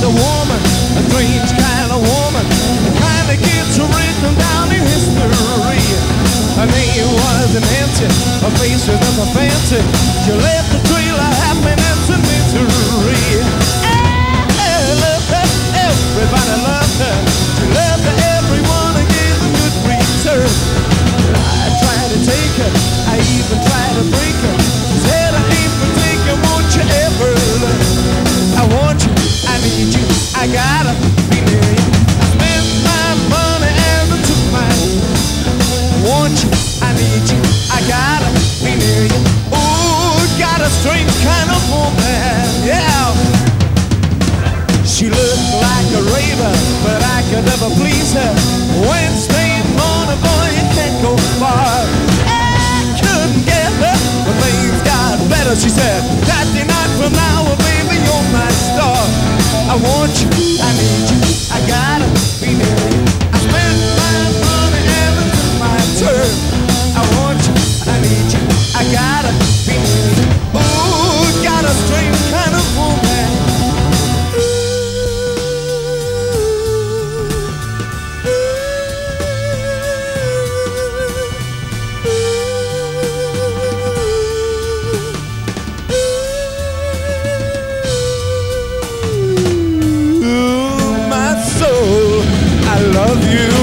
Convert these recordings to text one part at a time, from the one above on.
a woman, a strange kind of woman, the kind that gets written down in history. Her name was Nancy, her face was nothing fancy. She left a trail of happiness and misery. Everybody loved her. She loved everyone and gave a good return. I tried to take her, I even tried to break her. She said I ain't for taking, won't you ever learn? I want you, I need you, I gotta be near you. I spent my money and I took mine. I want you, I need you, I gotta be near you. Ooh, got a strange kind of woman, yeah. She looked like a raven, but I could never please her. Wednesday morning, boy, you can't go far. I couldn't get her, but things got better. She said, Saturday night from now, well, baby, you're my star. I want you, I need you, I gotta be near you. I spent my money and it took my turn. I want you, I need you, I gotta be near you. Ooh, got a strange kind of woman. I love you.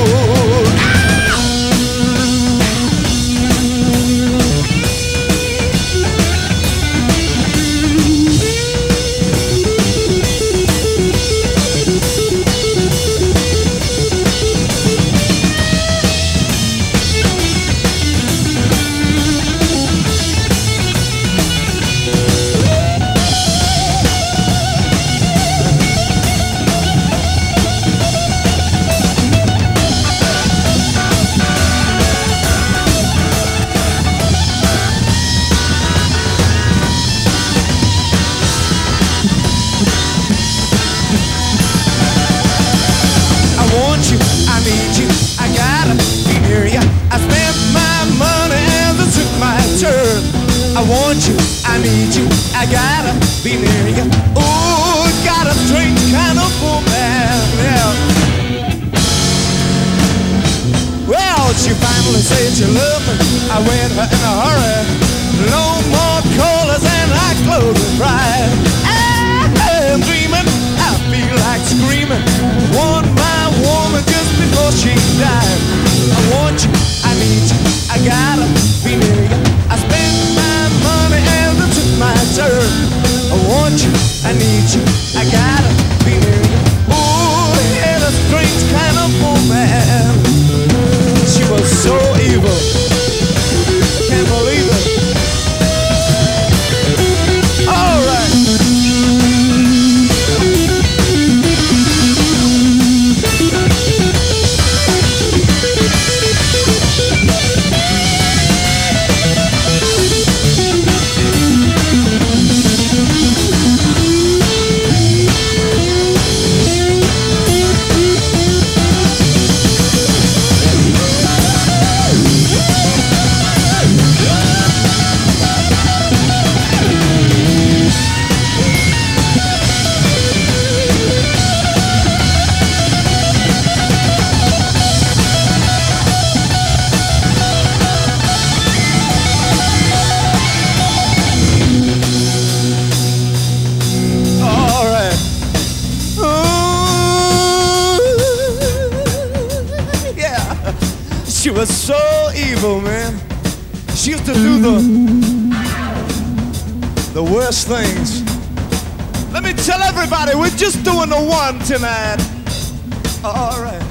I want you, I need you, I gotta be near you. Ooh, got a strange kind of woman, yeah. Well, she finally said she loved me. I went her in a hurry. No more colors and I closed and cried. I am dreaming, I feel like screaming. Want my woman just before she died. I want you, I need you, I gotta be near you. I spent my money and I took my turn. I want you, I need you, I gotta be near you. Ooh, yeah, a strange kind of woman. She was so evil, can't believe it. All right. She was so evil, man. She used to do the worst things. Let me tell everybody, we're just doing the one tonight. All right.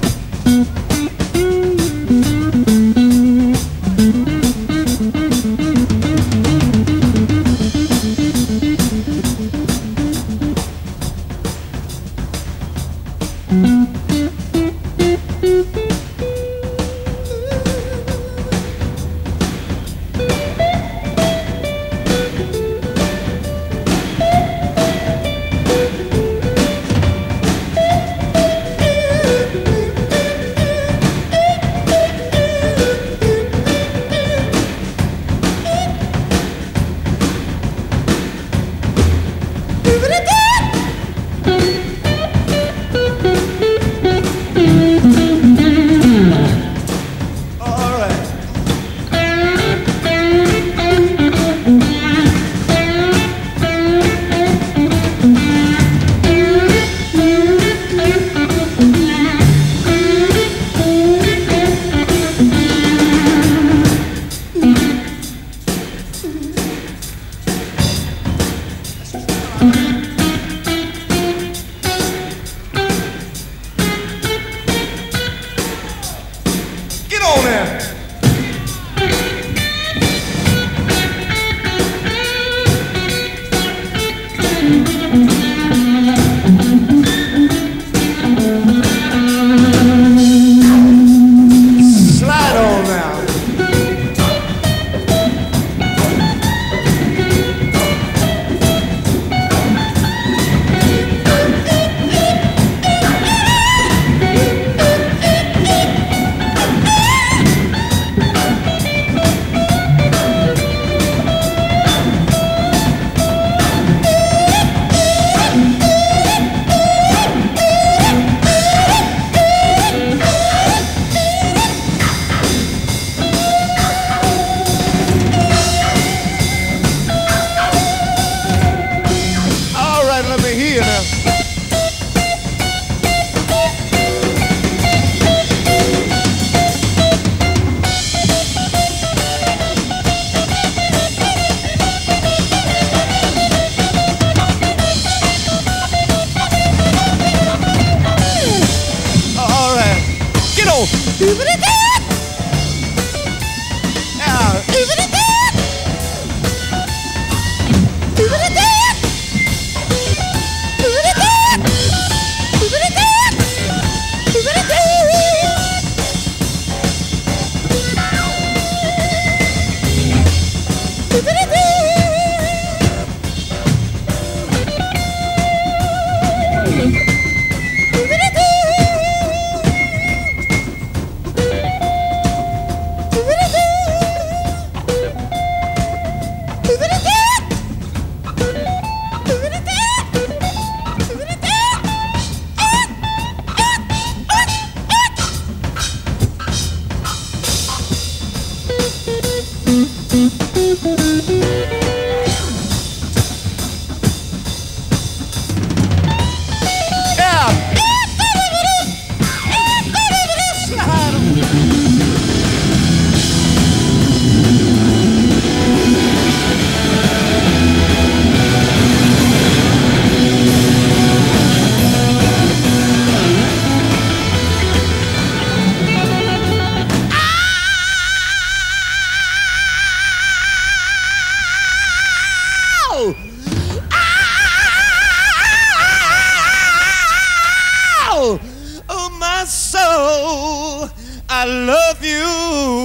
Oh, my soul, I love you.